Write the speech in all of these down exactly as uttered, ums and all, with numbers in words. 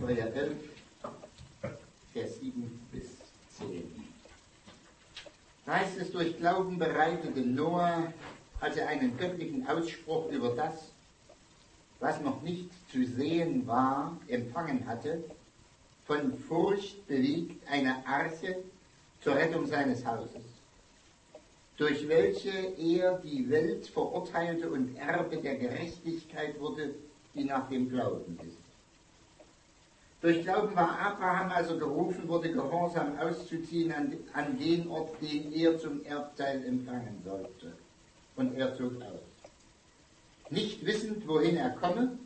Hebräer elf, Vers sieben bis zehn. Da heißt es, durch Glauben bereitete Noah, als er einen göttlichen Ausspruch über das, was noch nicht zu sehen war, empfangen hatte, von Furcht bewegt eine Arche zur Rettung seines Hauses, durch welche er die Welt verurteilte und Erbe der Gerechtigkeit wurde, die nach dem Glauben ist. Durch Glauben war Abraham also gerufen, wurde gehorsam auszuziehen an, an den Ort, den er zum Erbteil empfangen sollte. Und er zog aus. Nicht wissend, wohin er komme,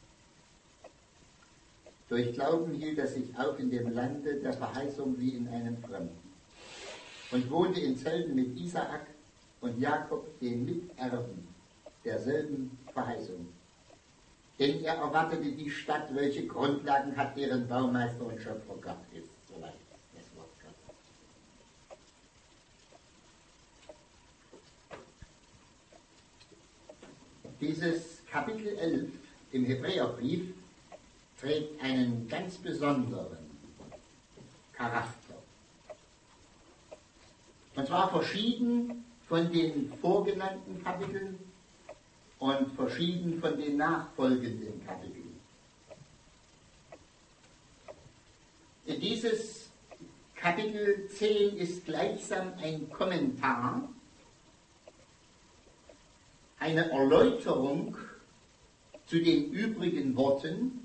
durch Glauben hielt er sich auf in dem Lande der Verheißung wie in einem Fremden und wohnte in Zelten mit Isaak und Jakob, den Miterben derselben Verheißung. Denn er erwartete die Stadt, welche Grundlagen hat, deren Baumeister und Schöpfer Gott ist. Soweit das Wort Gottes. Dieses Kapitel elf im Hebräerbrief trägt einen ganz besonderen Charakter. Und zwar verschieden von den vorgenannten Kapiteln und verschieden von den nachfolgenden Kapiteln. Dieses Kapitel zehn ist gleichsam ein Kommentar, eine Erläuterung zu den übrigen Worten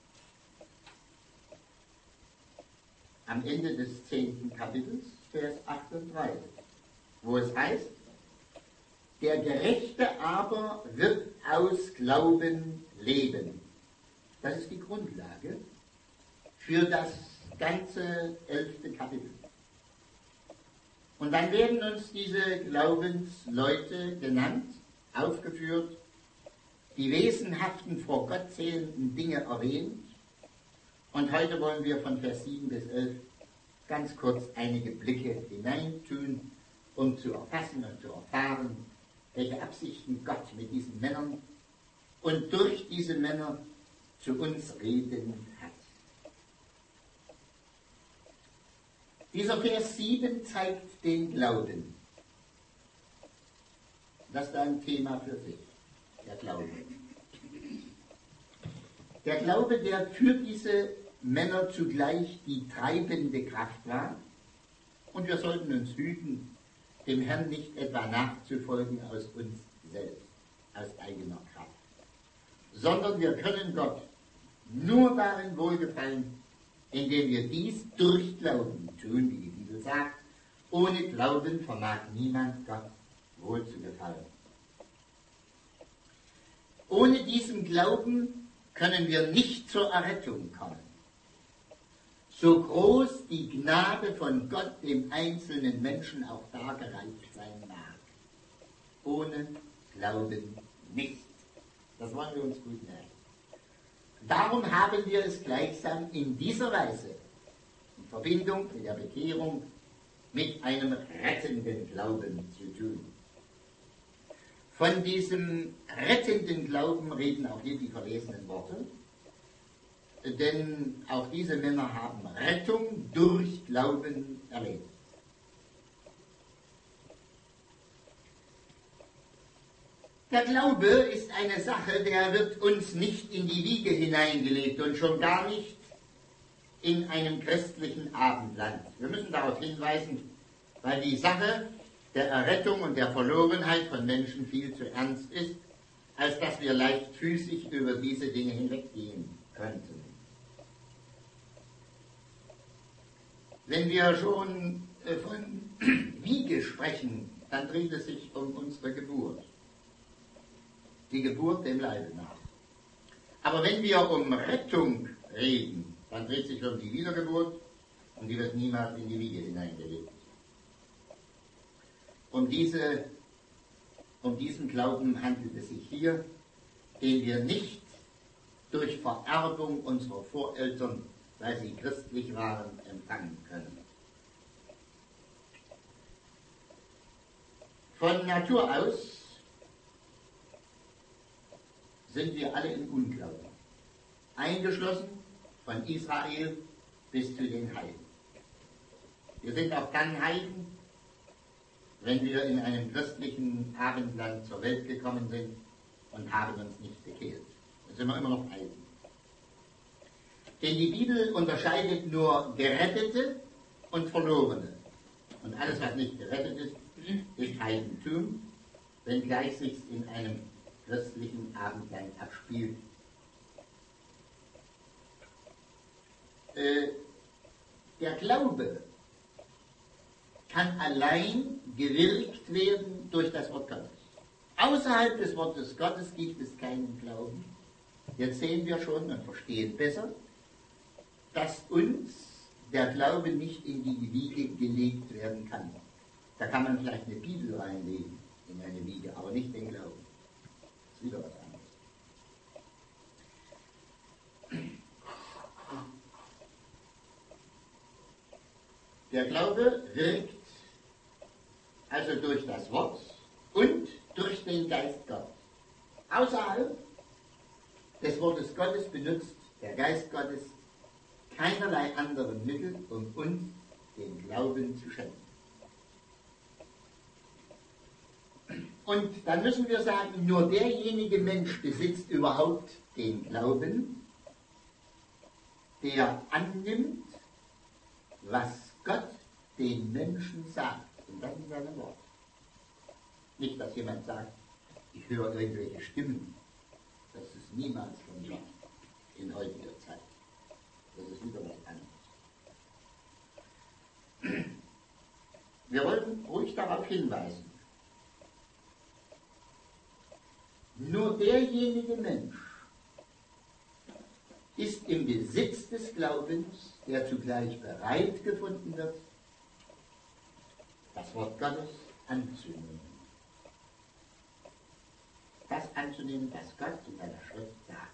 am Ende des zehnten Kapitels, Vers achtunddreißig, wo es heißt, der Gerechte aber wird aus Glauben leben. Das ist die Grundlage für das ganze elfte Kapitel. Und dann werden uns diese Glaubensleute genannt, aufgeführt, die wesenhaften vor Gott zählenden Dinge erwähnt. Und heute wollen wir von Vers sieben bis elf ganz kurz einige Blicke hineintun, um zu erfassen und zu erfahren, welche Absichten Gott mit diesen Männern und durch diese Männer zu uns reden hat. Dieser Vers sieben zeigt den Glauben. Das ist ein Thema für sich, der Glaube. Der Glaube, der für diese Männer zugleich die treibende Kraft war, und wir sollten uns hüten, dem Herrn nicht etwa nachzufolgen aus uns selbst, aus eigener Kraft, sondern wir können Gott nur darin wohlgefallen, indem wir dies durch Glauben tun, wie die Bibel sagt. Ohne Glauben vermag niemand Gott wohl zu gefallen. Ohne diesen Glauben können wir nicht zur Errettung kommen. So groß die Gnade von Gott dem einzelnen Menschen auch dargereicht sein mag. Ohne Glauben nicht. Das wollen wir uns gut merken. Darum haben wir es gleichsam in dieser Weise, in Verbindung mit der Bekehrung, mit einem rettenden Glauben zu tun. Von diesem rettenden Glauben reden auch hier die verlesenen Worte. Denn auch diese Männer haben Rettung durch Glauben erlebt. Der Glaube ist eine Sache, der wird uns nicht in die Wiege hineingelegt und schon gar nicht in einem christlichen Abendland. Wir müssen darauf hinweisen, weil die Sache der Errettung und der Verlorenheit von Menschen viel zu ernst ist, als dass wir leichtfüßig über diese Dinge hinweggehen könnten. Wenn wir schon von Wiege sprechen, dann dreht es sich um unsere Geburt. Die Geburt dem Leibe nach. Aber wenn wir um Rettung reden, dann dreht es sich um die Wiedergeburt und die wird niemals in die Wiege hineingelegt. Um, diese, um diesen Glauben handelt es sich hier, den wir nicht durch Vererbung unserer Voreltern, weil sie christlich waren, empfangen können. Von Natur aus sind wir alle im Unglauben eingeschlossen von Israel bis zu den Heiden. Wir sind auch dann Heiden, wenn wir in einem christlichen Abendland zur Welt gekommen sind und haben uns nicht bekehrt. Da sind wir immer noch Heiden. Denn die Bibel unterscheidet nur Gerettete und Verlorene. Und alles, was nicht gerettet ist, ist Heidentum, wenngleich sich in einem christlichen Abendland abspielt. Äh, der Glaube kann allein gewirkt werden durch das Wort Gottes. Außerhalb des Wortes Gottes gibt es keinen Glauben. Jetzt sehen wir schon und verstehen besser, dass uns der Glaube nicht in die Wiege gelegt werden kann. Da kann man vielleicht eine Bibel reinlegen in eine Wiege, aber nicht den Glauben. Das ist wieder was anderes. Der Glaube wirkt also durch das Wort und durch den Geist Gottes. Außerhalb des Wortes Gottes benutzt der Geist Gottes keinerlei anderen Mittel, um uns den Glauben zu schenken. Und dann müssen wir sagen, nur derjenige Mensch besitzt überhaupt den Glauben, der annimmt, was Gott den Menschen sagt. Und das ist sein Wort. Nicht, dass jemand sagt, ich höre irgendwelche Stimmen. Das ist niemals von Gott in heutiger Zeit. Das ist wieder was anderes. Wir wollen ruhig darauf hinweisen. Nur derjenige Mensch ist im Besitz des Glaubens, der zugleich bereit gefunden wird, das Wort Gottes anzunehmen. Das anzunehmen, was Gott in seiner Schrift sagt.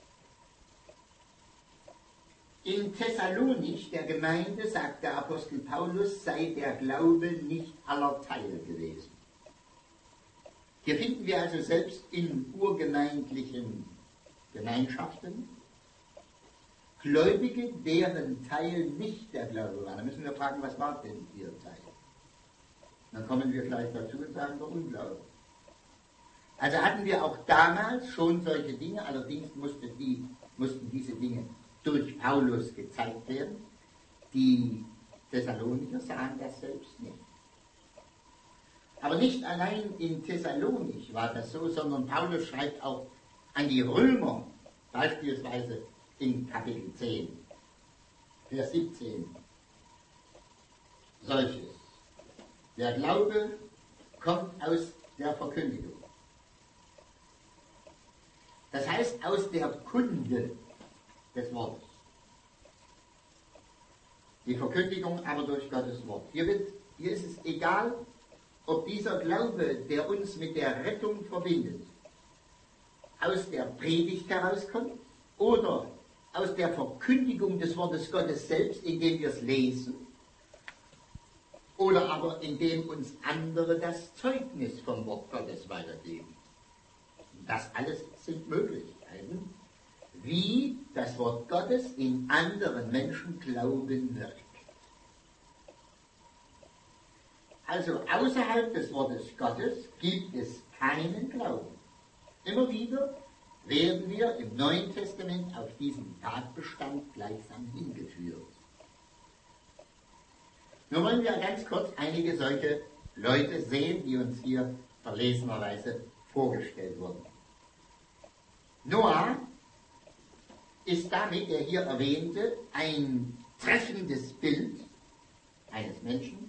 In Thessalonich, der Gemeinde, sagt der Apostel Paulus, sei der Glaube nicht aller Teil gewesen. Hier finden wir also selbst in urgemeindlichen Gemeinschaften Gläubige, deren Teil nicht der Glaube war. Da müssen wir fragen, was war denn ihr Teil? Dann kommen wir gleich dazu und sagen, der Unglaube. Also hatten wir auch damals schon solche Dinge, allerdings musste die, mussten diese Dinge durch Paulus gezeigt werden. Die Thessalonicher sahen das selbst nicht. Aber nicht allein in Thessalonich war das so, sondern Paulus schreibt auch an die Römer, beispielsweise in Kapitel zehn, Vers siebzehn, solches. Der Glaube kommt aus der Verkündigung. Das heißt, aus der Kunde des Wortes. Die Verkündigung aber durch Gottes Wort. Hier, wird, hier ist es egal, ob dieser Glaube, der uns mit der Rettung verbindet, aus der Predigt herauskommt oder aus der Verkündigung des Wortes Gottes selbst, indem wir es lesen, oder aber indem uns andere das Zeugnis vom Wort Gottes weitergeben. Das alles sind Möglichkeiten, wie das Wort Gottes in anderen Menschen Glauben wirkt. Also außerhalb des Wortes Gottes gibt es keinen Glauben. Immer wieder werden wir im Neuen Testament auf diesen Tatbestand gleichsam hingeführt. Nun wollen wir ganz kurz einige solche Leute sehen, die uns hier verlesenerweise vorgestellt wurden. Noah ist damit, der hier erwähnte, ein treffendes Bild eines Menschen,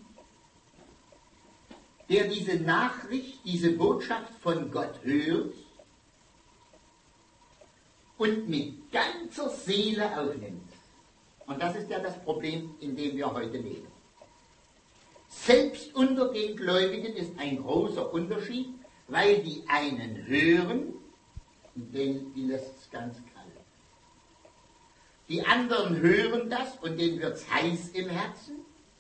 der diese Nachricht, diese Botschaft von Gott hört und mit ganzer Seele aufnimmt. Und das ist ja das Problem, in dem wir heute leben. Selbst unter den Gläubigen ist ein großer Unterschied, weil die einen hören, und denen die lässt es ganz kalt. Die anderen hören das und denen wird es heiß im Herzen.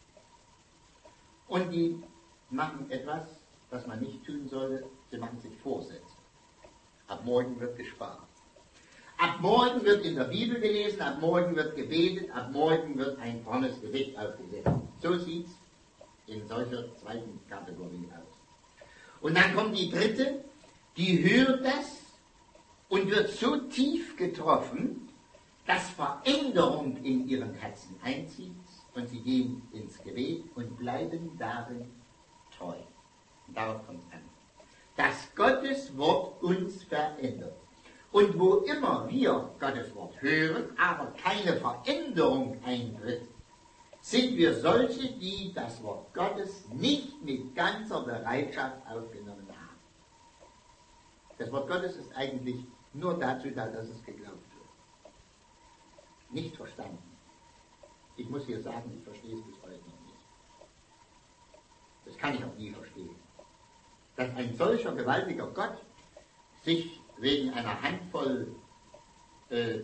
Und die machen etwas, was man nicht tun sollte, sie machen sich Vorsätze. Ab morgen wird gespart. Ab morgen wird in der Bibel gelesen, ab morgen wird gebetet, ab morgen wird ein frommes Gesicht aufgesetzt. So sieht es in solcher zweiten Kategorie aus. Und dann kommt die dritte, die hört das und wird so tief getroffen, dass Veränderung in ihren Herzen einzieht und sie gehen ins Gebet und bleiben darin treu. Und darauf kommt es an. Dass Gottes Wort uns verändert. Und wo immer wir Gottes Wort hören, aber keine Veränderung eintritt, sind wir solche, die das Wort Gottes nicht mit ganzer Bereitschaft aufgenommen haben. Das Wort Gottes ist eigentlich nur dazu da, dass es geglaubt wird. Nicht verstanden. Ich muss hier sagen, ich verstehe es bis heute noch nicht. Das kann ich auch nie verstehen. Dass ein solcher gewaltiger Gott sich wegen einer Handvoll äh,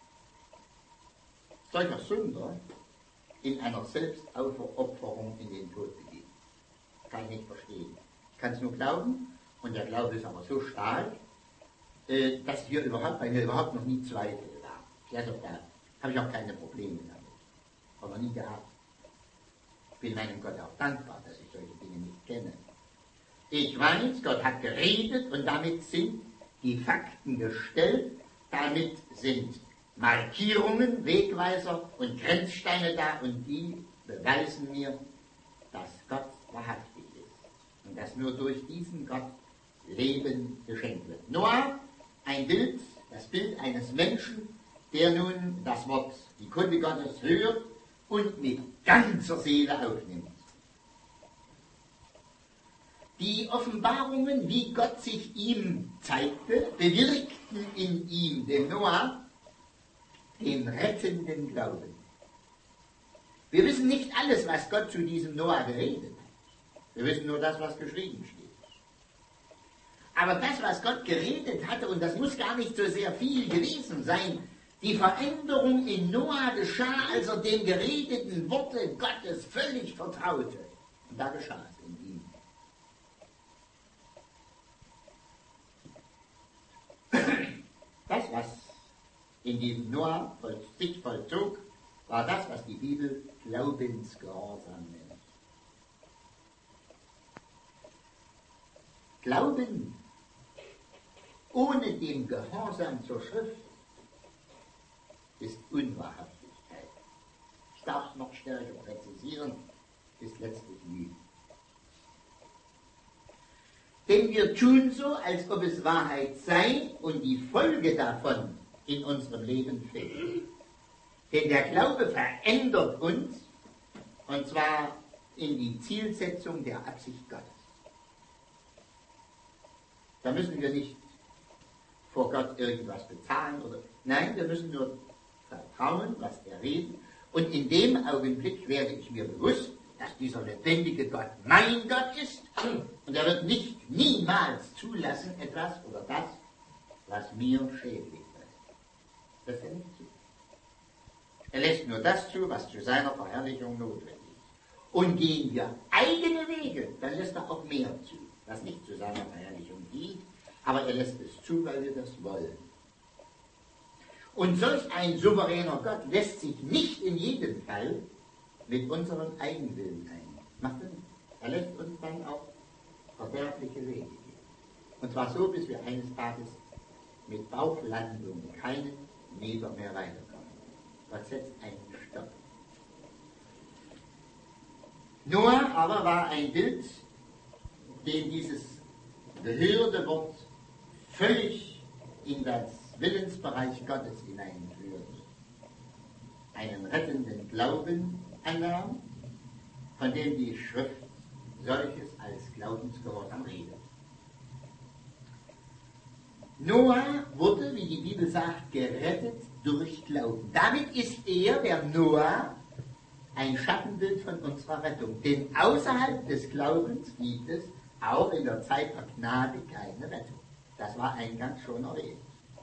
solcher Sünder in einer Selbstaufopferung in den Tod begibt. Kann ich nicht verstehen. Ich kann es nur glauben, und der Glaube ist aber so stark, äh, dass hier überhaupt, bei mir überhaupt noch nie Zweifel war. Also da habe ich auch keine Probleme damit. Aber nie gehabt. Ich bin meinem Gott auch dankbar, dass ich solche Dinge nicht kenne. Ich weiß, Gott hat geredet und damit sind die Fakten gestellt, damit sind Markierungen, Wegweiser und Grenzsteine da und die beweisen mir, dass Gott wahrhaftig ist und dass nur durch diesen Gott Leben geschenkt wird. Noah, ein Bild, das Bild eines Menschen, der nun das Wort, die Kunde Gottes hört und mit ganzer Seele aufnimmt. Die Offenbarungen, wie Gott sich ihm zeigte, bewirkten in ihm, dem Noah, den rettenden Glauben. Wir wissen nicht alles, was Gott zu diesem Noah geredet hat. Wir wissen nur das, was geschrieben steht. Aber das, was Gott geredet hatte, und das muss gar nicht so sehr viel gewesen sein, die Veränderung in Noah geschah, als er dem geredeten Worte Gottes völlig vertraute. Und da geschah es in ihm. Das, was in diesem Noah sich vollzog, war das, was die Bibel Glaubensgehorsam nennt. Glauben ohne den Gehorsam zur Schrift ist Unwahrhaftigkeit. Ich darf es noch stärker präzisieren, ist letztlich Lüge. Denn wir tun so, als ob es Wahrheit sei und die Folge davon in unserem Leben fehlt. Denn der Glaube verändert uns, und zwar in die Zielsetzung der Absicht Gottes. Da müssen wir nicht vor Gott irgendwas bezahlen, oder nein, wir müssen nur vertrauen, was er redet, und in dem Augenblick werde ich mir bewusst, dass dieser lebendige Gott mein Gott ist, und er wird nicht niemals zulassen etwas oder das, was mir schädlich ist. Das lässt er nicht zu. Er lässt nur das zu, was zu seiner Verherrlichung notwendig ist. Und gehen wir eigene Wege, dann lässt er auch mehr zu, was nicht zu seiner Verherrlichung dient, aber er lässt es zu, weil wir das wollen. Und solch ein souveräner Gott lässt sich nicht in jedem Fall mit unserem Eigenwillen ein. Macht er nicht. Er lässt uns dann auch verderbliche Wege gehen. Und zwar so, bis wir eines Tages mit Bauchlandung keinen Meter mehr weiterkommen. Gott setzt einen Stopp. Noah aber war ein Bild, dem dieses gehörte Wort völlig in das Willensbereich Gottes hineinführt. Einen rettenden Glauben annahm, von dem die Schrift solches als Glaubensgehorsam redet. Noah wurde, wie die Bibel sagt, gerettet durch Glauben. Damit ist er, der Noah, ein Schattenbild von unserer Rettung. Denn außerhalb des Glaubens gibt es auch in der Zeit der Gnade keine Rettung. Das war eingangs schon erwähnt.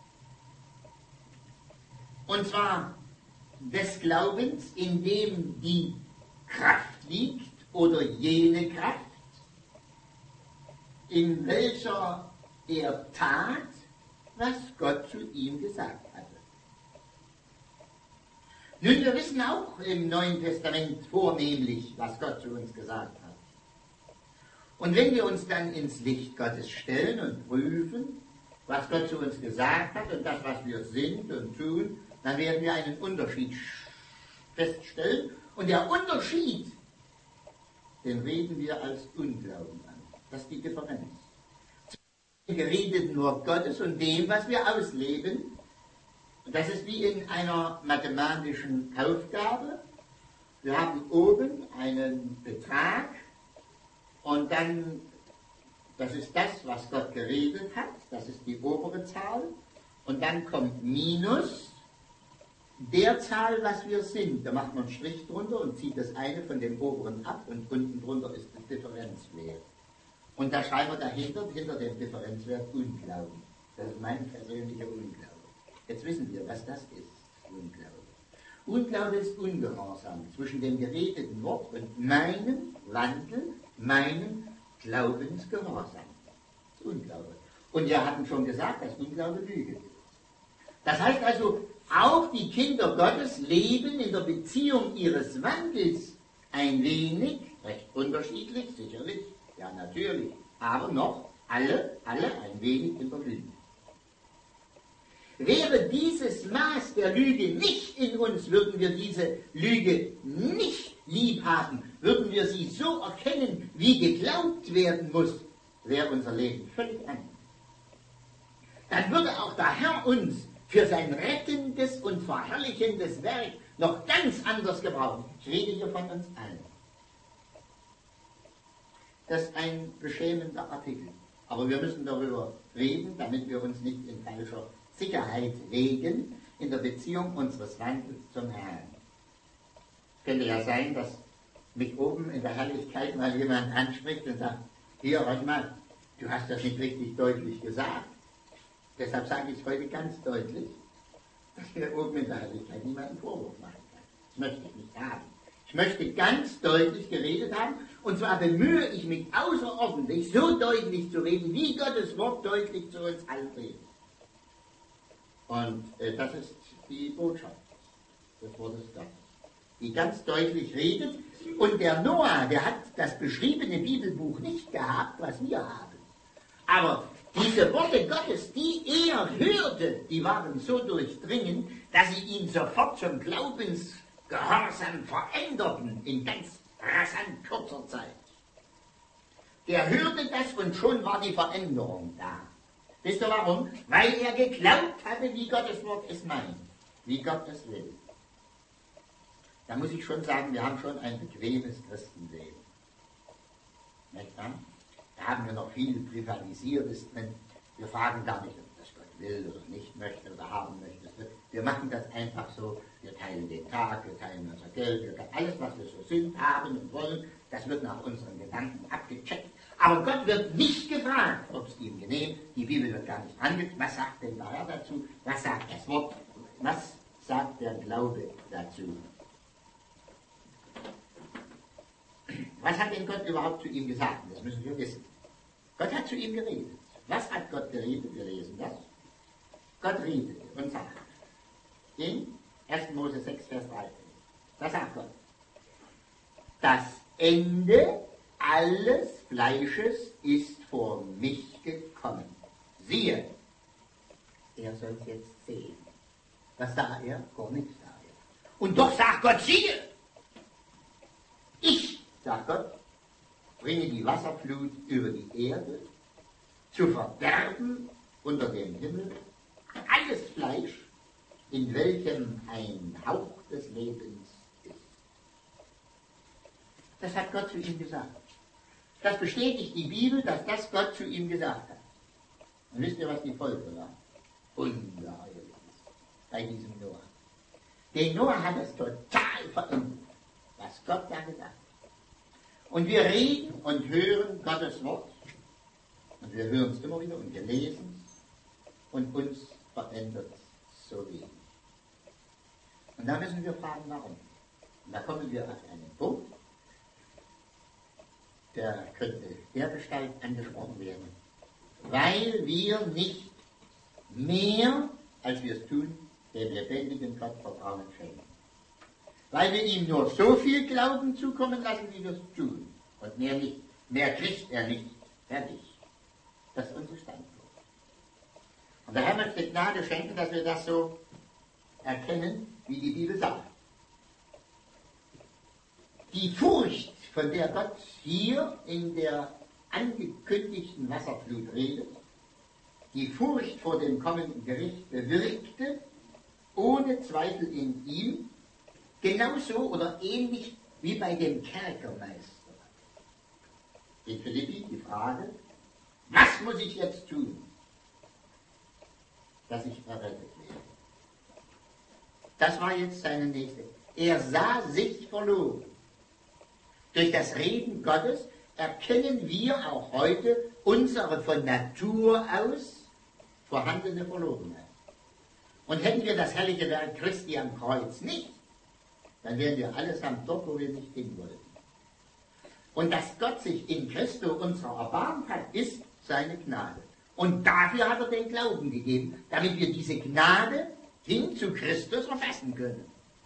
Und zwar des Glaubens, in dem die Kraft liegt oder jene Kraft, in welcher er tat, was Gott zu ihm gesagt hat. Nun, wir wissen auch im Neuen Testament vornehmlich, was Gott zu uns gesagt hat. Und wenn wir uns dann ins Licht Gottes stellen und prüfen, was Gott zu uns gesagt hat und das, was wir sind und tun, dann werden wir einen Unterschied feststellen. Und der Unterschied, den reden wir als Unglauben an. Das ist die Differenz. Zwischen dem geredeten Wort Gottes und dem, was wir ausleben. Und das ist wie in einer mathematischen Aufgabe. Wir haben oben einen Betrag und dann, das ist das, was Gott geredet hat, das ist die obere Zahl. Und dann kommt Minus der Zahl, was wir sind. Da macht man einen Strich drunter und zieht das eine von dem oberen ab und unten drunter ist der Differenzwert. Und da schreiben wir dahinter, hinter dem Differenzwert Unglauben. Das ist mein persönlicher Unglaube. Jetzt wissen wir, was das ist, Unglaube. Unglaube ist Ungehorsam zwischen dem geredeten Wort und meinem Wandel, meinem Glaubensgehorsam. Das ist Unglaube. Und wir hatten schon gesagt, dass Unglaube Lüge ist. Das heißt also, auch die Kinder Gottes leben in der Beziehung ihres Wandels ein wenig, recht unterschiedlich, sicherlich, ja natürlich, aber noch alle, alle ein wenig in der Lüge. Wäre dieses Maß der Lüge nicht in uns, würden wir diese Lüge nicht lieb haben, würden wir sie so erkennen, wie geglaubt werden muss, wäre unser Leben völlig anders. Dann würde auch der Herr uns für sein rettendes und verherrlichendes Werk noch ganz anders gebrauchen. Ich rede hier von uns allen. Das ist ein beschämender Artikel. Aber wir müssen darüber reden, damit wir uns nicht in falscher Sicherheit wägen in der Beziehung unseres Wandels zum Herrn. Es könnte ja sein, dass mich oben in der Herrlichkeit mal jemand anspricht und sagt, hier, warte mal, du hast das nicht richtig deutlich gesagt. Deshalb sage ich es heute ganz deutlich, dass wir oben in der Herrlichkeit niemanden Vorwurf machen kann. Das möchte ich nicht haben. Ich möchte ganz deutlich geredet haben, und zwar bemühe ich mich außerordentlich, so deutlich zu reden, wie Gottes Wort deutlich zu uns allen redet. Und äh, das ist die Botschaft des Wortes Gottes, die ganz deutlich redet. Und der Noah, der hat das beschriebene Bibelbuch nicht gehabt, was wir haben. Aber diese Worte Gottes, die er hörte, die waren so durchdringend, dass sie ihn sofort zum Glaubensgehorsam veränderten in ganz rasant kurzer Zeit. Der hörte das und schon war die Veränderung da. Wisst ihr warum? Weil er geglaubt hatte, wie Gottes Wort es meint, wie Gott es will. Da muss ich schon sagen, wir haben schon ein bequemes Christenleben. Nicht wahr? Da haben wir noch viel Privatisiertes drin. Wir fragen gar nicht, ob das Gott will oder nicht möchte oder haben möchte. Wir machen das einfach so. Wir teilen den Tag, wir teilen unser Geld, wir teilen alles, was wir so sind, haben und wollen. Das wird nach unseren Gedanken abgecheckt. Aber Gott wird nicht gefragt, ob es ihm genehm. Die Bibel wird gar nicht angeguckt. Was sagt denn der Herr dazu? Was sagt das Wort? Was sagt der Glaube dazu? Was hat denn Gott überhaupt zu ihm gesagt? Das müssen wir wissen. Gott hat zu ihm geredet. Was hat Gott geredet? Wir lesen das. Gott redete und sagt in erster Mose sechs, Vers dreizehn. Was sagt Gott? Das Ende alles Fleisches ist vor mich gekommen. Siehe, er soll es jetzt sehen. Was sah er? Gar nichts sah er. Und doch sagt Gott, siehe, ich, sagt Gott, bringe die Wasserflut über die Erde, zu verderben unter dem Himmel alles Fleisch, in welchem ein Hauch des Lebens ist. Das hat Gott zu ihm gesagt. Das bestätigt die Bibel, dass das Gott zu ihm gesagt hat. Und wisst ihr, was die Folge war? Ungeheuerlich bei diesem Noah. Den Noah hat es total verändert, was Gott da gesagt hat. Und wir reden und hören Gottes Wort. Und wir hören es immer wieder und wir lesen es. Und uns verändert es so wenig. Und da müssen wir fragen, warum. Und da kommen wir auf einen Punkt, der könnte dergestalt angesprochen werden. Weil wir nicht mehr, als wir es tun, dem lebendigen Gott Vertrauen schenken. weil wir ihm nur so viel Glauben zukommen lassen, wie wir es tun. Und mehr nicht. Mehr kriegt er nicht. Fertig. Das ist unser Standpunkt. Und der Herr möchte Gnade schenken, dass wir das so erkennen, wie die Bibel sagt. Die Furcht, von der Gott hier in der angekündigten Wasserflut redet, die Furcht vor dem kommenden Gericht bewirkte, ohne Zweifel in ihm, genauso oder ähnlich wie bei dem Kerkermeister. In Philippi die Frage, was muss ich jetzt tun, dass ich errettet werde? Das war jetzt seine nächste. Er sah sich verloren. Durch das Reden Gottes erkennen wir auch heute unsere von Natur aus vorhandene Verlorenheit. Und hätten wir das herrliche Werk Christi am Kreuz nicht, dann wären wir allesamt dort, wo wir nicht hin wollten. Und dass Gott sich in Christo unserer erbarmt hat, ist seine Gnade. Und dafür hat er den Glauben gegeben, damit wir diese Gnade hin zu Christus erfassen können.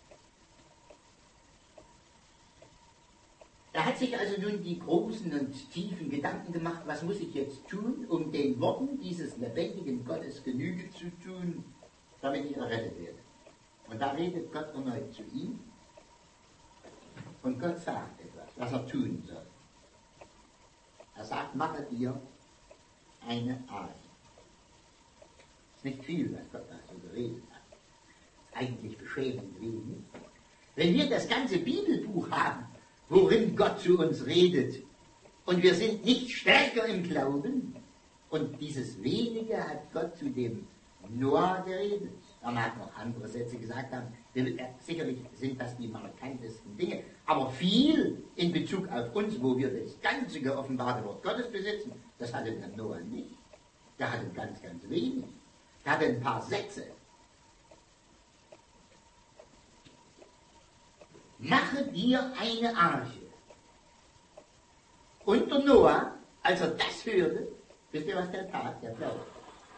Er hat sich also nun die großen und tiefen Gedanken gemacht, was muss ich jetzt tun, um den Worten dieses lebendigen Gottes Genüge zu tun, damit ich errettet werde. Und da redet Gott erneut zu ihm und Gott sagt etwas, was er tun soll. Er sagt, mache dir eine Arche. Es ist nicht viel, was Gott da so geredet hat. Es ist eigentlich beschämend wenig. Wenn wir das ganze Bibelbuch haben, worin Gott zu uns redet, und wir sind nicht stärker im Glauben, und dieses Wenige hat Gott zu dem Noah geredet. Er mag noch andere Sätze gesagt haben, sicherlich sind das die markantesten Dinge, aber viel in Bezug auf uns, wo wir das ganze geoffenbarte Wort Gottes besitzen, das hatte der Noah nicht. Der hatte ganz, ganz wenig. Der hatte ein paar Sätze. Mache dir eine Arche. Und der Noah, als er das hörte, wisst ihr, was der tat? Der glaubte.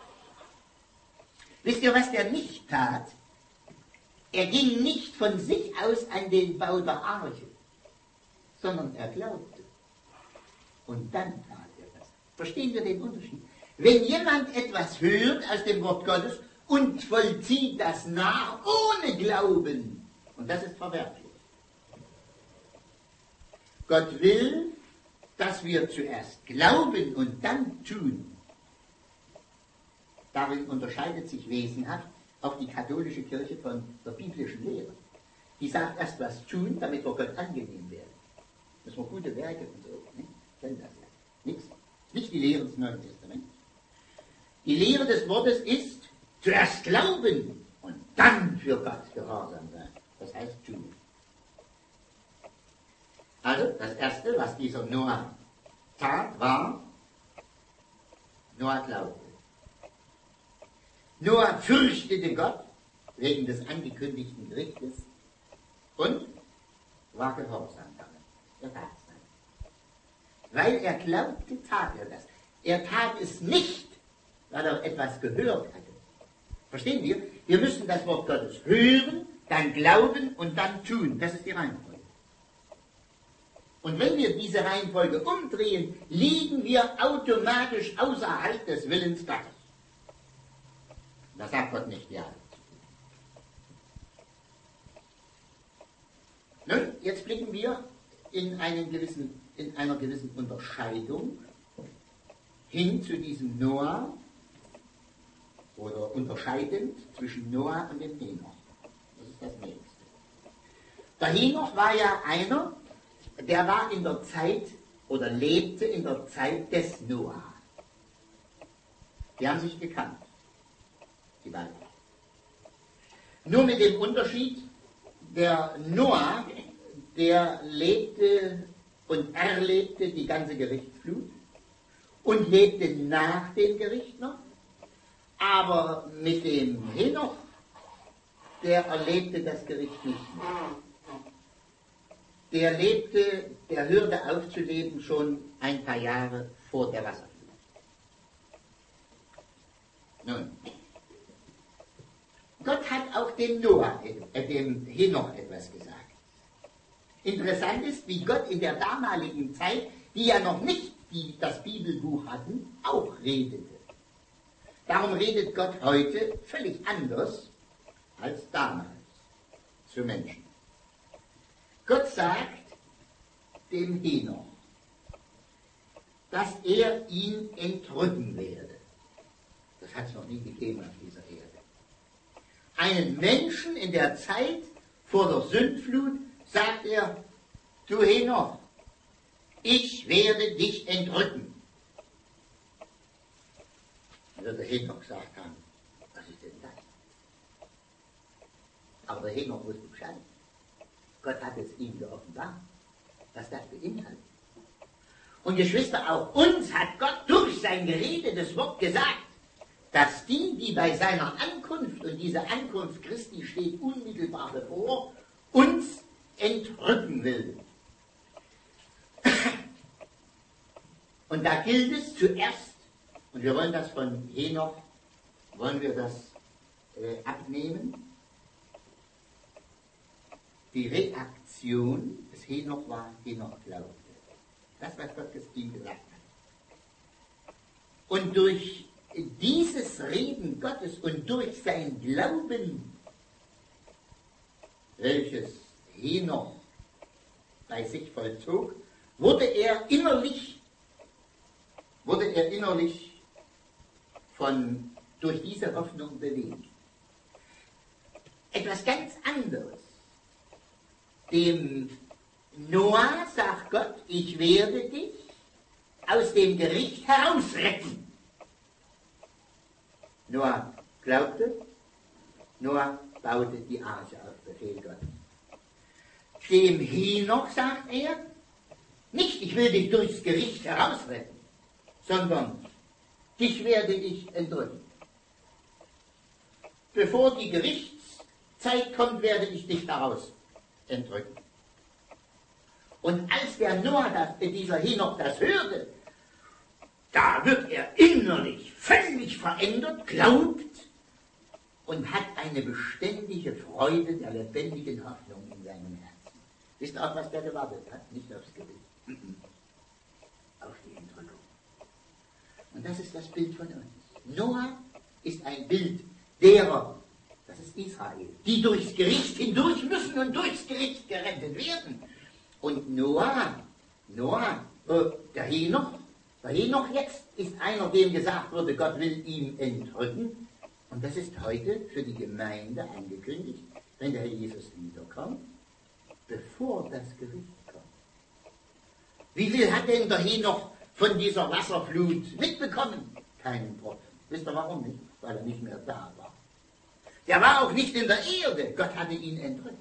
Wisst ihr, was der nicht tat? Er ging nicht von sich aus an den Bau der Arche, sondern er glaubte. Und dann tat er das. Verstehen wir den Unterschied? Wenn jemand etwas hört aus dem Wort Gottes und vollzieht das nach ohne Glauben, und das ist verwerflich. Gott will, dass wir zuerst glauben und dann tun. Darin unterscheidet sich wesenhaft auch die katholische Kirche von der biblischen Lehre. Die sagt erst was tun, damit wir Gott angenehm werden. Das sind gute Werke und so. Nicht? Kennen das ja. Nichts. Nicht die Lehre des Neuen Testaments. Die Lehre des Wortes ist zuerst glauben und dann für Gott gehorsam sein. Das heißt tun. Also, das Erste, was dieser Noah tat, war, Noah glaubte. Noah fürchtete Gott wegen des angekündigten Gerichtes und war gehorsam damit. Er tat es dann. Weil er glaubte, tat er das. Er tat es nicht, weil er etwas gehört hatte. Verstehen wir? Wir müssen das Wort Gottes hören, dann glauben und dann tun. Das ist die Reihenfolge. Und wenn wir diese Reihenfolge umdrehen, liegen wir automatisch außerhalb des Willens Gottes. Das sagt Gott nicht, ja. Nun, jetzt blicken wir in, einen gewissen, in einer gewissen Unterscheidung hin zu diesem Noah, oder unterscheidend zwischen Noah und dem Henoch. Das ist das Nächste. Der Henoch war ja einer, der war in der Zeit oder lebte in der Zeit des Noah. Die haben sich gekannt, die beiden. Nur mit dem Unterschied, der Noah, der lebte und erlebte die ganze Gerichtsflut und lebte nach dem Gericht noch, aber mit dem Henoch, der erlebte das Gericht nicht mehr. Der lebte, der hörte auf zu leben schon ein paar Jahre vor der Wasserflut. Nun, Gott hat auch dem Noah, äh, dem Henoch etwas gesagt. Interessant ist, wie Gott in der damaligen Zeit, die ja noch nicht die, das Bibelbuch hatten, auch redete. Darum redet Gott heute völlig anders als damals zu Menschen. Gott sagt dem Henoch, dass er ihn entrücken werde. Das hat es noch nie gegeben auf dieser Erde. Einen Menschen in der Zeit vor der Sündflut sagt er, du Henoch, ich werde dich entrücken. Dann wird der Henoch gesagt haben, was ist denn das? Aber der Henoch wusste Bescheid. Gott hat es ihm geoffenbart, was das beinhaltet. Und Geschwister, auch uns hat Gott durch sein geredetes Wort gesagt, dass die, die bei seiner Ankunft, und diese Ankunft Christi steht unmittelbar bevor, uns entrücken will. Und da gilt es zuerst, und wir wollen das von Henoch, wollen wir das äh, abnehmen, die Reaktion des Henoch war, Henoch glaubte. Das, was Gott ihm gesagt hat. Und durch dieses Reden Gottes und durch sein Glauben, welches Henoch bei sich vollzog, wurde er innerlich, wurde er innerlich von, durch diese Hoffnung bewegt. Etwas ganz anderes. Dem Noah sagt Gott, ich werde dich aus dem Gericht herausretten. Noah glaubte, Noah baute die Arche auf Befehl Gottes. Dem Henoch sagt er, nicht ich will dich durchs Gericht herausretten, sondern dich werde ich entrücken. Bevor die Gerichtszeit kommt, werde ich dich daraus entrücken. Und als der Noah, das, dieser Henoch das hörte, da wird er innerlich völlig verändert, glaubt und hat eine beständige Freude der lebendigen Hoffnung in seinem Herzen. Wisst ihr auch, was der gewartet hat? Nicht aufs Gericht, auf die Entrückung. Und das ist das Bild von uns. Noah ist ein Bild derer, das ist Israel, die durchs Gericht hindurch müssen und durchs Gericht gerettet werden. Und Noah, Noah, äh, der Henoch, der Henoch jetzt ist einer, dem gesagt wurde, Gott will ihn entrücken. Und das ist heute für die Gemeinde angekündigt, wenn der Herr Jesus wiederkommt, bevor das Gericht kommt. Wie viel hat denn der Henoch von dieser Wasserflut mitbekommen? Keinen Tropfen. Wisst ihr warum nicht? Weil er nicht mehr da war. Der war auch nicht in der Erde. Gott hatte ihn entrückt.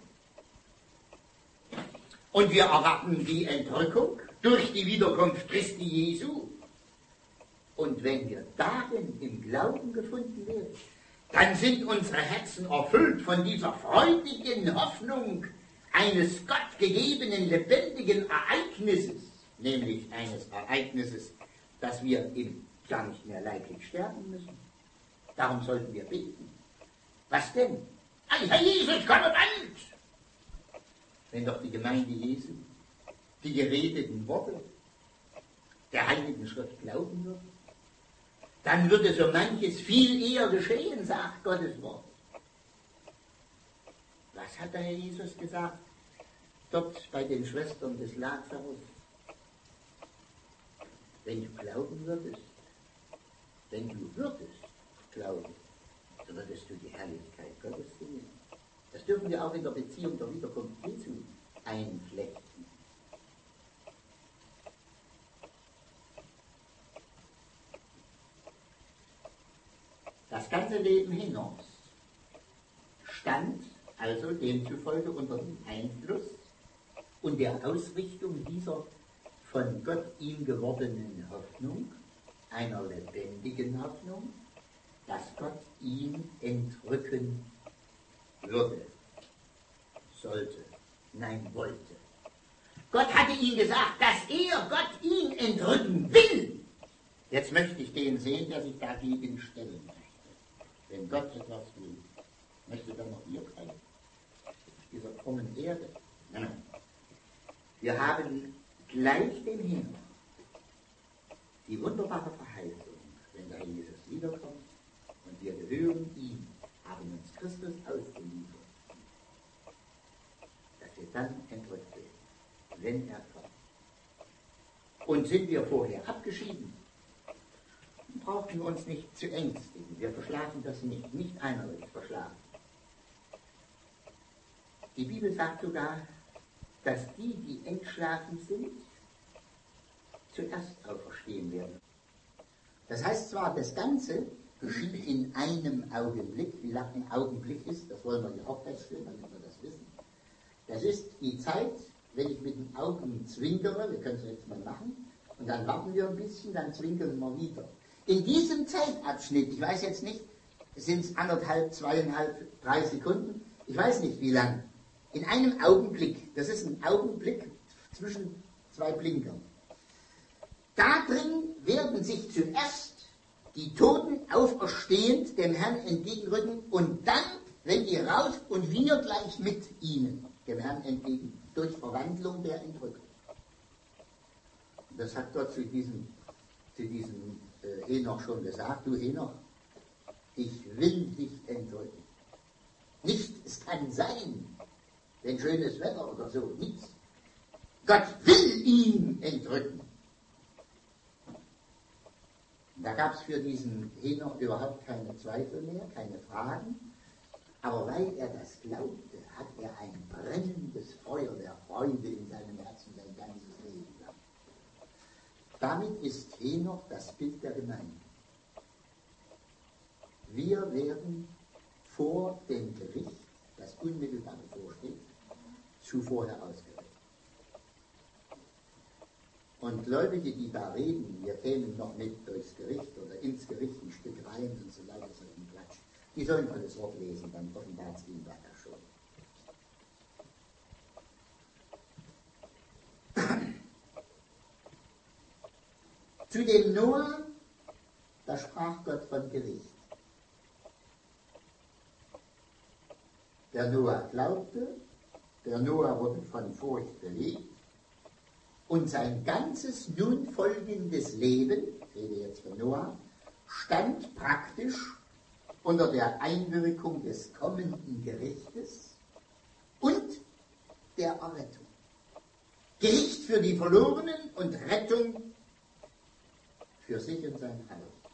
Und wir erwarten die Entrückung durch die Wiederkunft Christi Jesu. Und wenn wir darin im Glauben gefunden werden, dann sind unsere Herzen erfüllt von dieser freudigen Hoffnung eines Gott gegebenen, lebendigen Ereignisses, nämlich eines Ereignisses, dass wir im gar nicht mehr leiblich sterben müssen. Darum sollten wir beten. Was denn? Herr Jesus, komme bald! Wenn doch die Gemeinde Jesu die geredeten Worte der Heiligen Schrift glauben würde, dann würde so manches viel eher geschehen, sagt Gottes Wort. Was hat der Herr Jesus gesagt? Dort bei den Schwestern des Lazarus. Wenn du glauben würdest, wenn du würdest glauben, so würdest du die Herrlichkeit Gottes sehen. Das dürfen wir auch in der Beziehung der Wiederkunft Jesu einflechten. Das ganze Leben Henochs stand also demzufolge unter dem Einfluss und der Ausrichtung dieser von Gott ihm gewordenen Hoffnung, einer lebendigen Hoffnung, dass Gott ihn entrücken würde, sollte, nein, wollte. Gott hatte ihm gesagt, dass er Gott ihn entrücken will. Jetzt möchte ich den sehen, der sich dagegen stellen möchte. Wenn Gott etwas will, möchte dann noch ihr bleiben. Auf dieser krummen Erde. Nein. Wir haben gleich dem Henoch die wunderbare Verheißung, wenn der Herr Jesus wiederkommt und wir gehören ihm, haben uns Christus ausgeliefert, dass wir dann entrückt werden, wenn er kommt. Und sind wir vorher abgeschieden, brauchen wir uns nicht zu ängstigen. Wir verschlafen das nicht. Nicht einer wird verschlafen. Die Bibel sagt sogar, dass die, die entschlafen sind, zuerst auferstehen werden. Das heißt zwar, das Ganze geschieht in einem Augenblick. Wie lang ein Augenblick ist, das wollen wir ja auch feststellen, damit wir das wissen. Das ist die Zeit, wenn ich mit den Augen zwinkere, wir können es jetzt mal machen, und dann warten wir ein bisschen, dann zwinkern wir wieder. In diesem Zeitabschnitt, ich weiß jetzt nicht, sind es anderthalb, zweieinhalb, drei Sekunden, ich weiß nicht wie lang, in einem Augenblick, das ist ein Augenblick zwischen zwei Blinkern, da drin werden sich zuerst die Toten auferstehend dem Herrn entgegenrücken und dann, wenn die raus und wir gleich mit ihnen dem Herrn entgegen, durch Verwandlung der Entrückung. Das hat Gott zu diesem, zu diesem äh, Henoch schon gesagt. Du Henoch, ich will dich entrücken. Nicht, es kann sein, wenn schönes Wetter oder so, nichts. Gott will ihn entrücken. Da gab es für diesen Henoch überhaupt keine Zweifel mehr, keine Fragen. Aber weil er das glaubte, hat er ein brennendes Feuer der Freude in seinem Herzen sein ganzes Leben lang. Damit ist Henoch das Bild der Gemeinde. Wir werden vor dem Gericht, das unmittelbar bevorsteht, zuvor herausgerechnet. Und Gläubige, die da reden, wir kämen noch mit durchs Gericht oder ins Gericht ein Stück rein und so lauter solchen Quatsch, die sollen von das Wort lesen, dann offenbart es ihnen da schon. Zu dem Noah, da sprach Gott von Gericht. Der Noah glaubte, der Noah wurde von Furcht bewegt und sein ganzes nun folgendes Leben, ich rede jetzt von Noah, stand praktisch unter der Einwirkung des kommenden Gerichtes und der Errettung. Gericht für die Verlorenen und Rettung für sich und sein Haus.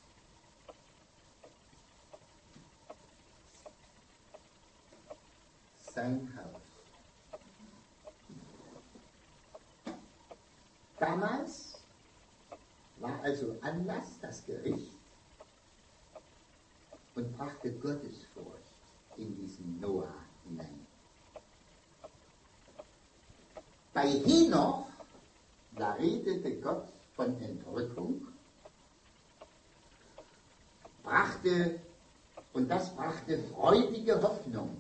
Sein Haus. Damals war also Anlass das Gericht und brachte Gottesfurcht in diesen Noah hinein. Bei Henoch, da redete Gott von Entrückung, brachte, und das brachte freudige Hoffnung.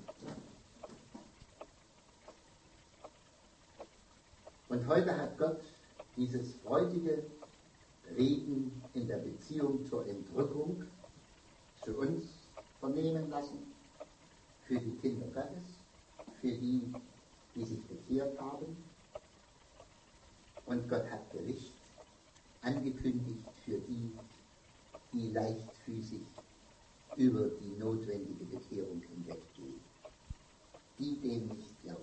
Und heute hat Gott dieses freudige Reden in der Beziehung zur Entrückung zu uns vernehmen lassen, für die Kinder Gottes, für die, die sich bekehrt haben. Und Gott hat Gericht angekündigt für die, die leichtfüßig über die notwendige Bekehrung hinweggehen, die dem nicht glauben.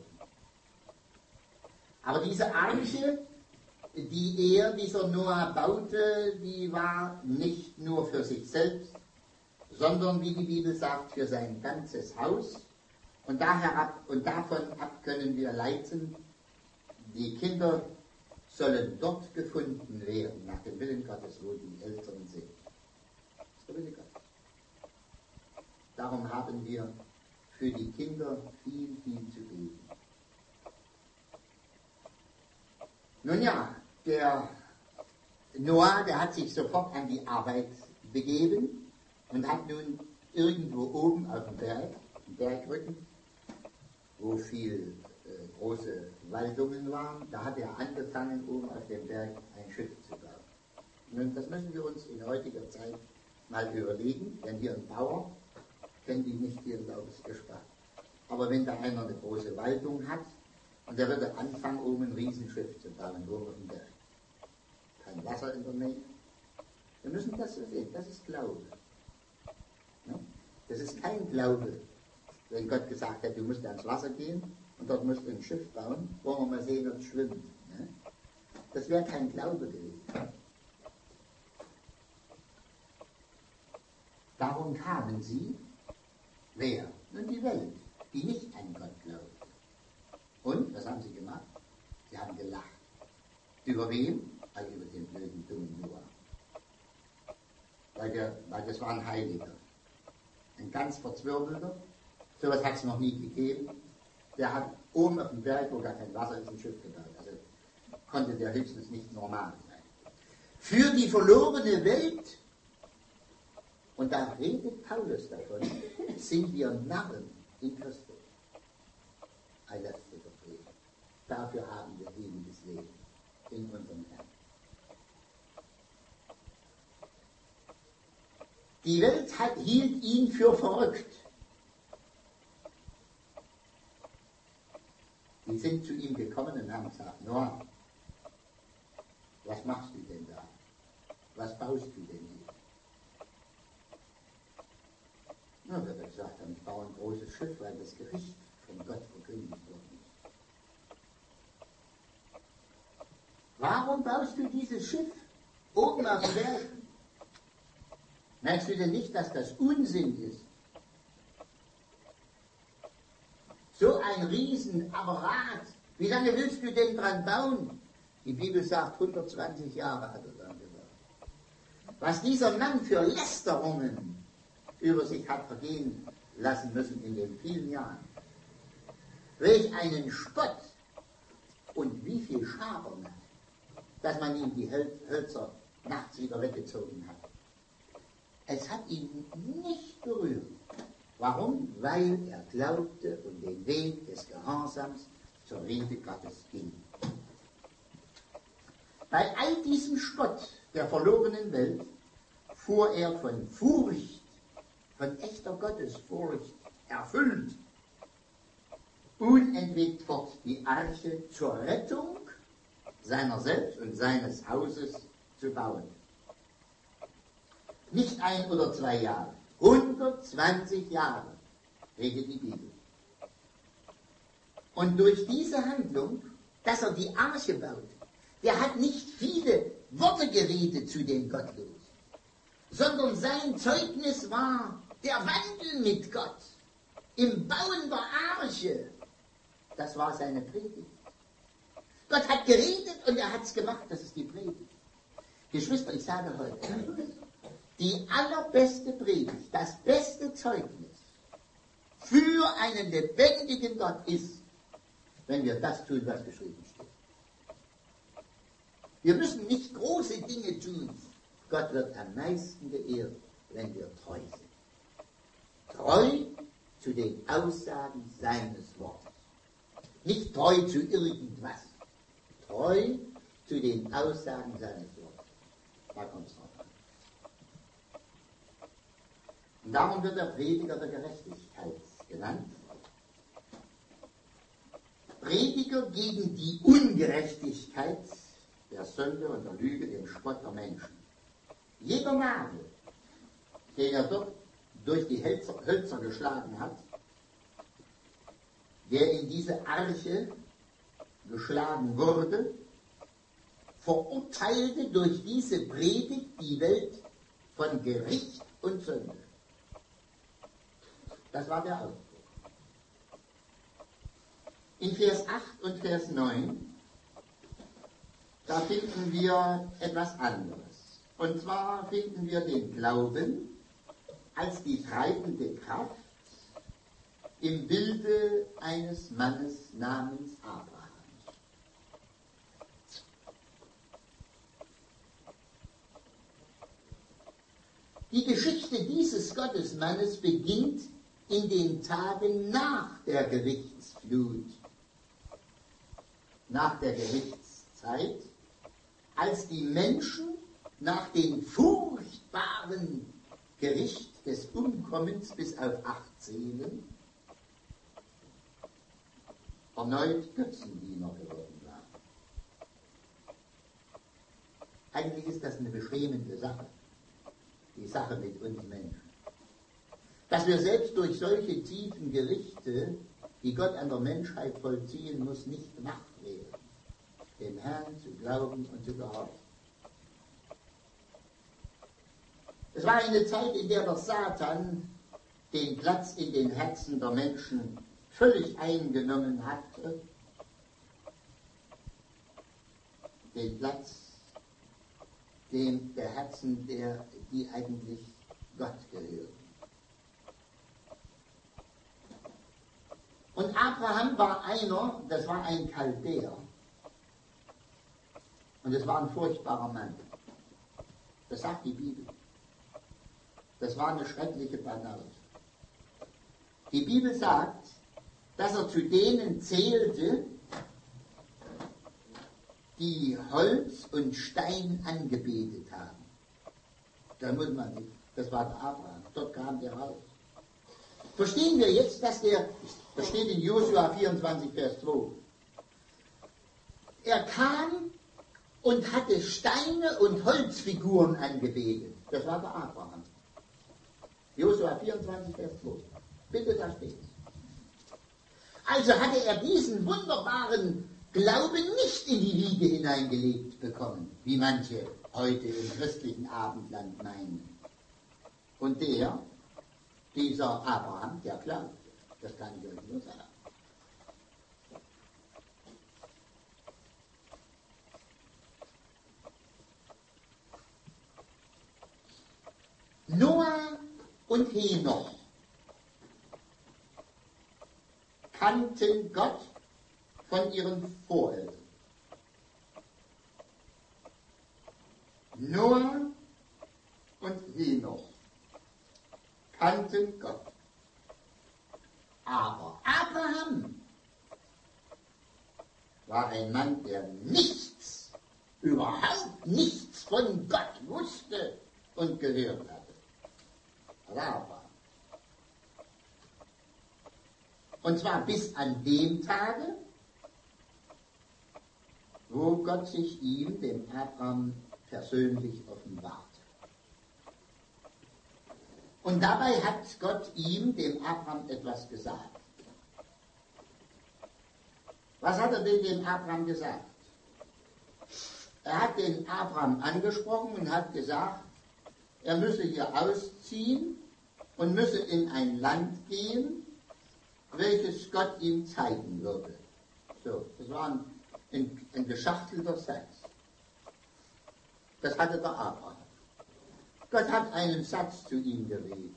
Aber diese Arche, die er, dieser Noah, baute, die war nicht nur für sich selbst, sondern, wie die Bibel sagt, für sein ganzes Haus. Und, daher ab, und davon ab können wir leiten, die Kinder sollen dort gefunden werden, nach dem Willen Gottes, wo die Eltern sind. Das ist der Wille Gottes. Darum haben wir für die Kinder viel, viel zu geben. Nun ja, der Noah, der hat sich sofort an die Arbeit begeben und hat nun irgendwo oben auf dem Berg, im Bergrücken, wo viel äh, große Waldungen waren, da hat er angefangen, oben auf dem Berg ein Schiff zu bauen. Nun, das müssen wir uns in heutiger Zeit mal überlegen, wenn hier ein Bauer, kennen die nicht hier in Laubesgespann. Aber wenn da einer eine große Waldung hat Und er würde anfangen, um ein Riesenschiff zu bauen, oben auf dem Berg. Kein Wasser in der Nähe. Wir müssen das so sehen, das ist Glaube. Das ist kein Glaube, wenn Gott gesagt hat, du musst ans Wasser gehen und dort musst du ein Schiff bauen, wo wir mal sehen, ob es schwimmt. Das wäre kein Glaube gewesen. Darum kamen sie, wer? Nun die Welt, die nicht an Gott glaubt. Und, was haben sie gemacht? Sie haben gelacht. Über wen? Also über den blöden, dummen Noah. Weil, der, weil das war ein Heiliger. Ein ganz verzwirbelter. So etwas hat es noch nie gegeben. Der hat oben auf dem Berg, wo gar kein Wasser ist, ein Schiff gebaut. Also konnte der höchstens nicht normal sein. Für die verlorene Welt, und da redet Paulus davon, sind wir Narren in Christus. Ein letzter Vertreter. Dafür haben wir ewiges Leben in unserem Herrn. Die Welt hat, hielt ihn für verrückt. Die sind zu ihm gekommen und haben gesagt, Noah, was machst du denn da? Was baust du denn hier? Na, wird er gesagt haben, ich baue ein großes Schiff, weil das Gericht von Gott verkündigt worden ist. Warum baust du dieses Schiff oben auf dem Berg? Merkst du denn nicht, dass das Unsinn ist? So ein Riesenapparat, wie lange willst du denn dran bauen? Die Bibel sagt, hundertzwanzig Jahre hat er dann gesagt. Was dieser Mann für Lästerungen über sich hat vergehen lassen müssen in den vielen Jahren. Welch einen Spott und wie viel Schabernack, dass man ihm die Hölzer nachts wieder weggezogen hat. Es hat ihn nicht berührt. Warum? Weil er glaubte und den Weg des Gehorsams zur Rede Gottes ging. Bei all diesem Spott der verlorenen Welt fuhr er von Furcht, von echter Gottesfurcht erfüllt, unentwegt fort, die Arche zur Rettung seiner selbst und seines Hauses zu bauen. Nicht ein oder zwei Jahre, hundertzwanzig Jahre, redet die Bibel. Und durch diese Handlung, dass er die Arche baut, der hat nicht viele Worte geredet zu den Gottlosen, sondern sein Zeugnis war der Wandel mit Gott im Bauen der Arche. Das war seine Predigt. Gott hat geredet und er hat es gemacht, das ist die Predigt. Geschwister, ich sage heute, die allerbeste Predigt, das beste Zeugnis für einen lebendigen Gott ist, wenn wir das tun, was geschrieben steht. Wir müssen nicht große Dinge tun. Gott wird am meisten geehrt, wenn wir treu sind. Treu zu den Aussagen seines Wortes. Nicht treu zu irgendwas. Treu zu den Aussagen seines Wortes. Da kommt es drauf an. Und darum wird der Prediger der Gerechtigkeit genannt. Prediger gegen die Ungerechtigkeit der Sünde und der Lüge, dem Spott der Menschen. Jeder Nagel, den er dort durch die Hölzer, Hölzer geschlagen hat, der in diese Arche geschlagen wurde, verurteilte durch diese Predigt die Welt von Gericht und Sünde. Das war der Ausdruck. In Vers acht und Vers neun, da finden wir etwas anderes. Und zwar finden wir den Glauben als die treibende Kraft im Bilde eines Mannes namens Abraham. Die Geschichte dieses Gottesmannes beginnt in den Tagen nach der Gerichtsflut, nach der Gerichtszeit, als die Menschen nach dem furchtbaren Gericht des Umkommens bis auf acht Seelen erneut Götzendiener geworden waren. Eigentlich ist das eine beschämende Sache, die Sache mit uns Menschen. Dass wir selbst durch solche tiefen Gerichte, die Gott an der Menschheit vollziehen muss, nicht gemacht werden, dem Herrn zu glauben und zu gehorchen. Es war eine Zeit, in der der Satan den Platz in den Herzen der Menschen völlig eingenommen hatte, den Platz dem der Herzen, der, die eigentlich Gott gehören. Und Abraham war einer, das war ein Chaldäer, und es war ein furchtbarer Mann. Das sagt die Bibel. Das war eine schreckliche Banause. Die Bibel sagt, dass er zu denen zählte, die Holz und Stein angebetet haben. Da muss man nicht, das war der Abraham, dort kam der raus. Verstehen wir jetzt, dass der, das steht in Josua vierundzwanzig, Vers zwei, er kam und hatte Steine und Holzfiguren angebetet. Das war der Abraham. Josua vierundzwanzig, Vers zwei. Bitte, da steht's. Also hatte er diesen wunderbaren Glauben nicht in die Wiege hineingelegt bekommen, wie manche heute im christlichen Abendland meinen. Und der, dieser Abraham, der glaubte. Das kann ich euch nur sagen. Noah und Henoch kannten Gott von ihren Voreltern. Noah und Henoch kannten Gott. Aber Abraham war ein Mann, der nichts, überhaupt nichts von Gott wusste und gehört hatte. Abraham. Und zwar bis an dem Tage, wo Gott sich ihm, dem Abraham, persönlich offenbarte. Und dabei hat Gott ihm, dem Abraham, etwas gesagt. Was hat er denn dem Abraham gesagt? Er hat den Abraham angesprochen und hat gesagt, er müsse hier ausziehen und müsse in ein Land gehen, welches Gott ihm zeigen würde. So, das war ein, ein, ein geschachtelter Satz. Das hatte der Abraham. Gott hat einen Satz zu ihm geredet.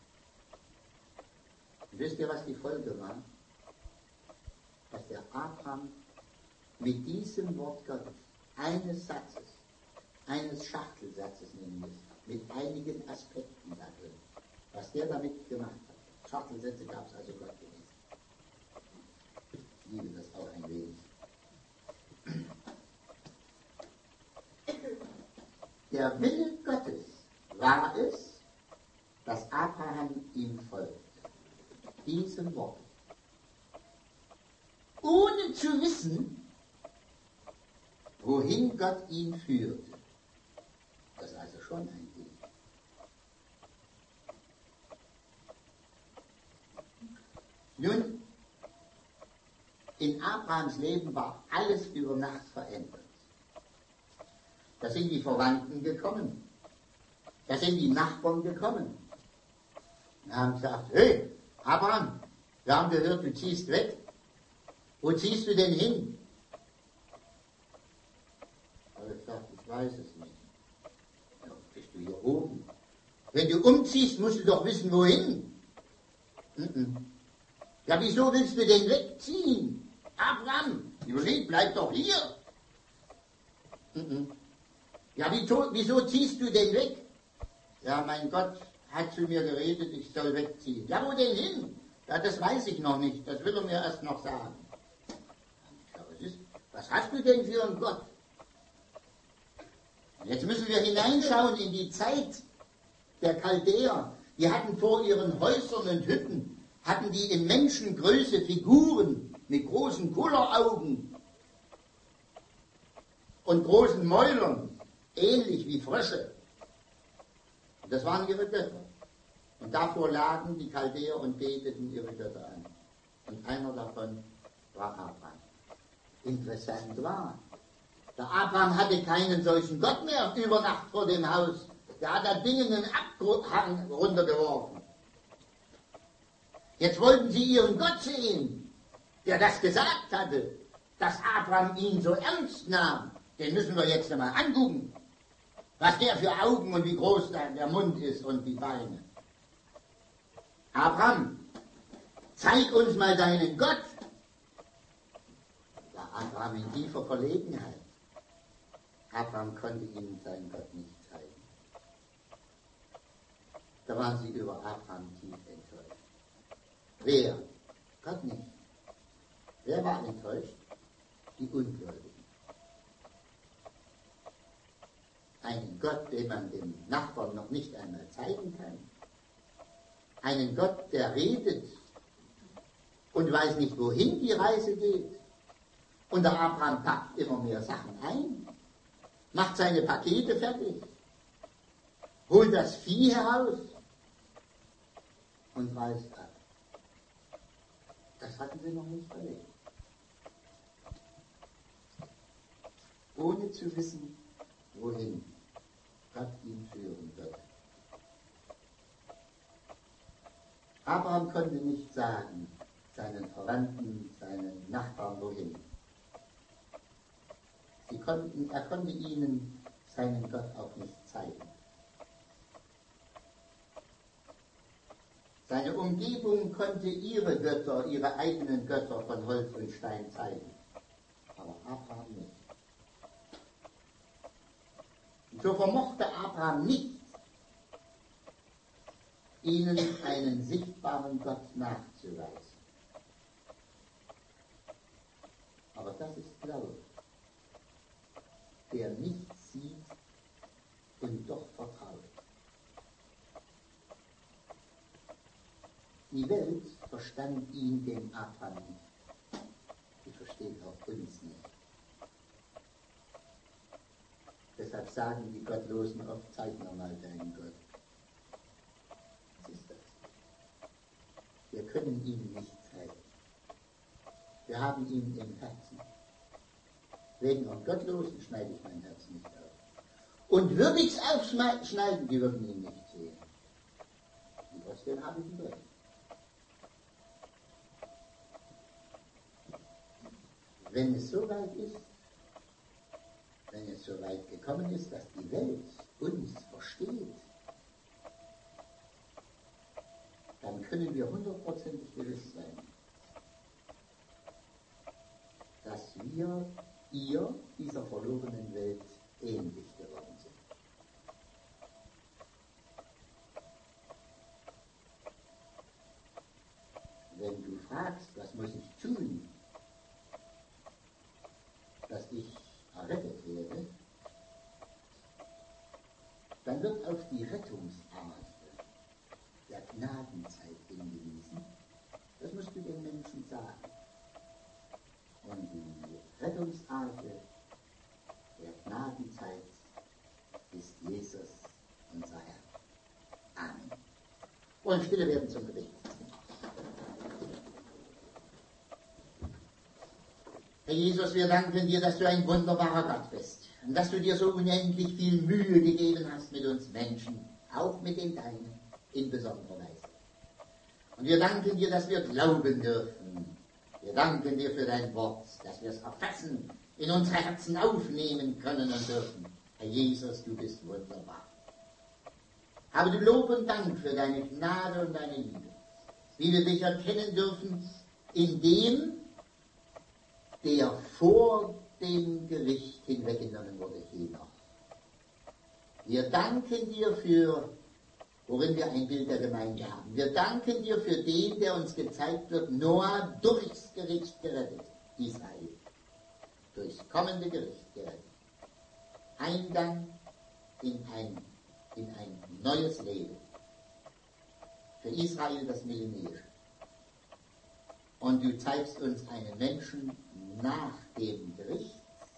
Und wisst ihr, was die Folge war? Dass der Abraham mit diesem Wort Gottes, eines Satzes, eines Schachtelsatzes nämlich, mit einigen Aspekten da drin, was der damit gemacht hat. Schachtelsätze gab es also Gott gewesen. Ich liebe das auch ein wenig. Der Wille Gottes war es, dass Abraham ihm folgte. Diesem Wort. Ohne zu wissen, wohin Gott ihn führte. Das ist also schon ein Ding. Nun, in Abrahams Leben war alles über Nacht verändert. Da sind die Verwandten gekommen. Da sind die Nachbarn gekommen. Und haben gesagt, hey, Abraham, wir haben gehört, du ziehst weg. Wo ziehst du denn hin? Aber ich gesagt, ich weiß es nicht. Ja, bist du hier oben? Wenn du umziehst, musst du doch wissen, wohin. Mm-mm. Ja, wieso willst du denn wegziehen? Abraham, überleg, bleib doch hier. Mm-mm. Ja, wieso ziehst du denn weg? Ja, mein Gott hat zu mir geredet, ich soll wegziehen. Ja, wo denn hin? Ja, das weiß ich noch nicht, das will er mir erst noch sagen. Ja, was ist, was hast du denn für einen Gott? Jetzt müssen wir hineinschauen in die Zeit der Chaldäer. Die hatten vor ihren Häusern und Hütten, hatten die in Menschengröße Figuren mit großen Kulleraugen und großen Mäulern, ähnlich wie Frösche. Das waren ihre Götter. Und davor lagen die Chaldeer und beteten ihre Götter an. Und einer davon war Abraham. Interessant war, der Abraham hatte keinen solchen Gott mehr über Nacht vor dem Haus. Der hat da Dinge in den Abhang runtergeworfen. Jetzt wollten sie ihren Gott sehen, der das gesagt hatte, dass Abraham ihn so ernst nahm. Den müssen wir jetzt einmal angucken, was der für Augen und wie groß der, der Mund ist und die Beine. Abraham, zeig uns mal deinen Gott. War Abraham in tiefer Verlegenheit. Abraham konnte ihnen seinen Gott nicht zeigen. Da waren sie über Abraham tief enttäuscht. Wer? Gott nicht. Wer war enttäuscht? Die Ungläubigen. Einen Gott, den man dem Nachbarn noch nicht einmal zeigen kann. Einen Gott, der redet und weiß nicht, wohin die Reise geht. Und der Abraham packt immer mehr Sachen ein, macht seine Pakete fertig, holt das Vieh heraus und reist ab. Das hatten sie noch nicht erlebt. Ohne zu wissen, wohin Gott ihn führen wird. Abraham konnte nicht sagen, seinen Verwandten, seinen Nachbarn, wohin. Sie konnten, er konnte ihnen seinen Gott auch nicht zeigen. Seine Umgebung konnte ihre Götter, ihre eigenen Götter von Holz und Stein zeigen. Aber Abraham nicht. Und so vermochte Abraham nicht, ihnen einen sichtbaren Gott nachzuweisen. Aber das ist Glaube, der nichts sieht und doch vertraut. Die Welt verstand ihn, den Abraham, nicht. Die versteht auch uns nicht. Deshalb sagen die Gottlosen oft, zeig mir mal deinen Gott. Was ist das? Wir können ihn nicht zeigen. Wir haben ihn im Herzen. Wegen einem Gottlosen schneide ich mein Herz nicht auf. Und würde ich es aufschneiden, die würden ihn nicht sehen. Und trotzdem habe ich ihn drin. Wenn es so weit ist, wenn es so weit gekommen ist, dass die Welt uns versteht, dann können wir hundertprozentig gewiss sein, dass wir ihr, dieser verlorenen Welt, ähnlich geworden sind. Wenn du fragst, was muss ich tun, dass ich errettet werde, dann wird auf die Rettungsarche der Gnadenzeit hingewiesen. Das musst du den Menschen sagen. Und die Rettungsarche der Gnadenzeit ist Jesus, unser Herr. Amen. Und Stille werden zum Gebet. Herr Jesus, wir danken dir, dass du ein wunderbarer Gott bist und dass du dir so unendlich viel Mühe gegeben hast mit uns Menschen, auch mit den Deinen in besonderer Weise. Und wir danken dir, dass wir glauben dürfen. Wir danken dir für dein Wort, dass wir es erfassen, in unsere Herzen aufnehmen können und dürfen. Herr Jesus, du bist wunderbar. Habe du Lob und Dank für deine Gnade und deine Liebe, wie wir dich erkennen dürfen in dem, der vor dem Gericht hinweggenommen wurde, Henoch. Wir danken dir für, worin wir ein Bild der Gemeinde haben. Wir danken dir für den, der uns gezeigt wird, Noah durchs Gericht gerettet, Israel. Durchs kommende Gericht gerettet. Eingang in ein, in ein neues Leben. Für Israel das Millennium. Und du zeigst uns einen Menschen nach dem Gericht,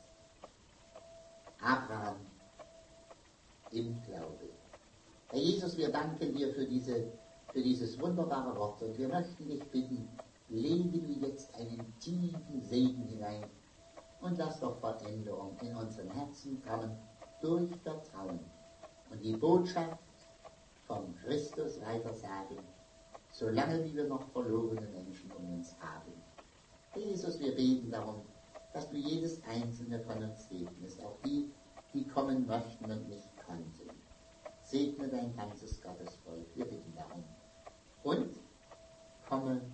Abraham im Glaube. Herr Jesus, wir danken dir für, diese, für dieses wunderbare Wort und wir möchten dich bitten, lege du jetzt einen tiefen Segen hinein und lass doch Veränderung in unseren Herzen kommen durch Vertrauen und die Botschaft von Christus weitersagen, solange wie wir noch verlorene Menschen um uns haben. Herr Jesus, wir beten darum, dass du jedes einzelne von uns segnest, auch die, die kommen möchten und nicht konnten. Segne dein ganzes Gottesvolk, wir bitten darum. Und komme